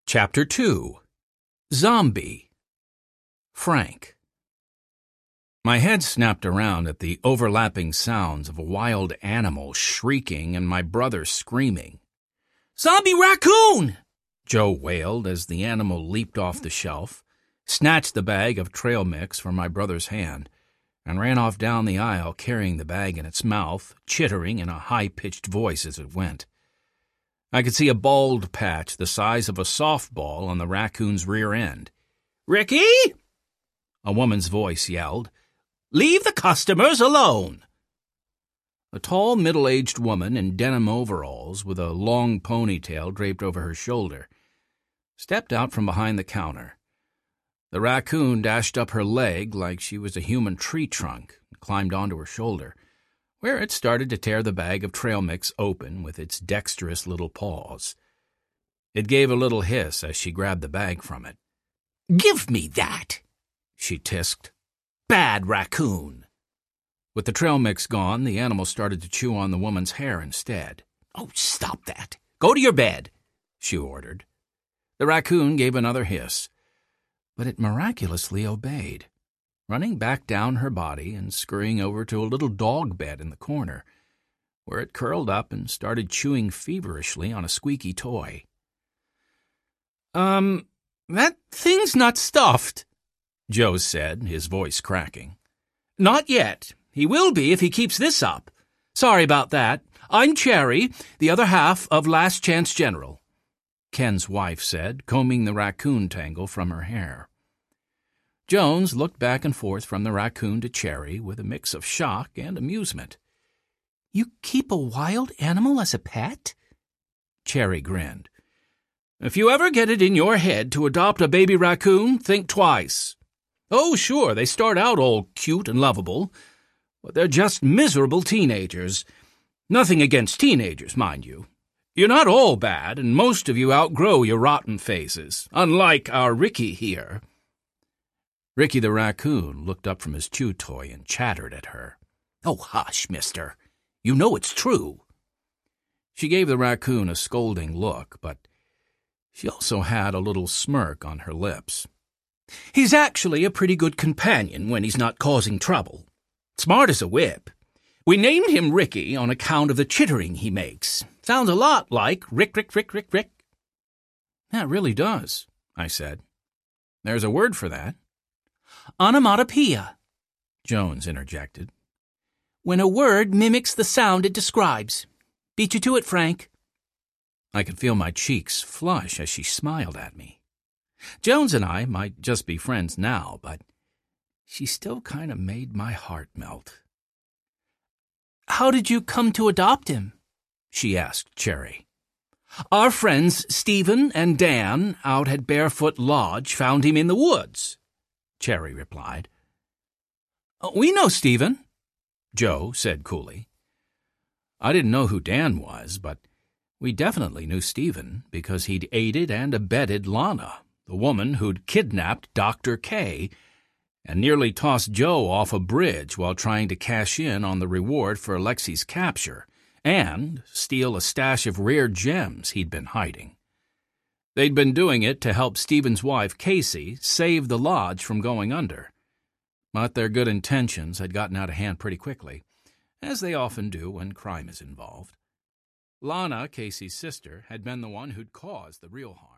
Chapter 2. Zombie. Frank. My head snapped around at the overlapping sounds of a wild animal shrieking and my brother screaming. "Zombie raccoon!" Joe wailed as the animal leaped off the shelf, snatched the bag of trail mix from my brother's hand, and ran off down the aisle carrying the bag in its mouth, chittering in a high-pitched voice as it went. I could see a bald patch the size of a softball on the raccoon's rear end. "Ricky!" a woman's voice yelled. "Leave the customers alone!" A tall, middle-aged woman in denim overalls with a long ponytail draped over her shoulder stepped out from behind the counter. The raccoon dashed up her leg like she was a human tree trunk and climbed onto her shoulder, where it started to tear the bag of trail mix open with its dexterous little paws. It gave a little hiss as she grabbed the bag from it. "Give me that!" she tisked. "Bad raccoon!" With the trail mix gone, the animal started to chew on the woman's hair instead. "Oh, stop that! Go to your bed!" she ordered. The raccoon gave another hiss, but it miraculously obeyed, running back down her body and scurrying over to a little dog bed in the corner, where it curled up and started chewing feverishly on a squeaky toy. That thing's not stuffed," Joe said, his voice cracking. "Not yet. He will be if he keeps this up. Sorry about that. I'm Cherry, the other half of Last Chance General," Ken's wife said, combing the raccoon tangle from her hair. Jones looked back and forth from the raccoon to Cherry with a mix of shock and amusement. "You keep a wild animal as a pet?" Cherry grinned. "If you ever get it in your head to adopt a baby raccoon, think twice. Oh, sure, they start out all cute and lovable, but they're just miserable teenagers. Nothing against teenagers, mind you. You're not all bad, and most of you outgrow your rotten faces, unlike our Ricky here." Ricky the raccoon looked up from his chew toy and chattered at her. "Oh, hush, mister. You know it's true." She gave the raccoon a scolding look, but she also had a little smirk on her lips. "He's actually a pretty good companion when he's not causing trouble. Smart as a whip. We named him Ricky on account of the chittering he makes. Sounds a lot like Rick, Rick, Rick, Rick, Rick." "That really does," I said. "There's a word for that." "Onomatopoeia," Jones interjected. "When a word mimics the sound it describes. Beat you to it, Frank." I could feel my cheeks flush as she smiled at me. Jones and I might just be friends now, but she still kind of made my heart melt. "How did you come to adopt him?" she asked Cherry. "Our friends Stephen and Dan out at Barefoot Lodge found him in the woods," Cherry replied. "We know Stephen," Joe said coolly. I didn't know who Dan was, but we definitely knew Stephen because he'd aided and abetted Lana, the woman who'd kidnapped Dr. K and nearly tossed Joe off a bridge while trying to cash in on the reward for Alexi's capture and steal a stash of rare gems he'd been hiding. They'd been doing it to help Stephen's wife, Casey, save the lodge from going under. But their good intentions had gotten out of hand pretty quickly, as they often do when crime is involved. Lana, Casey's sister, had been the one who'd caused the real harm.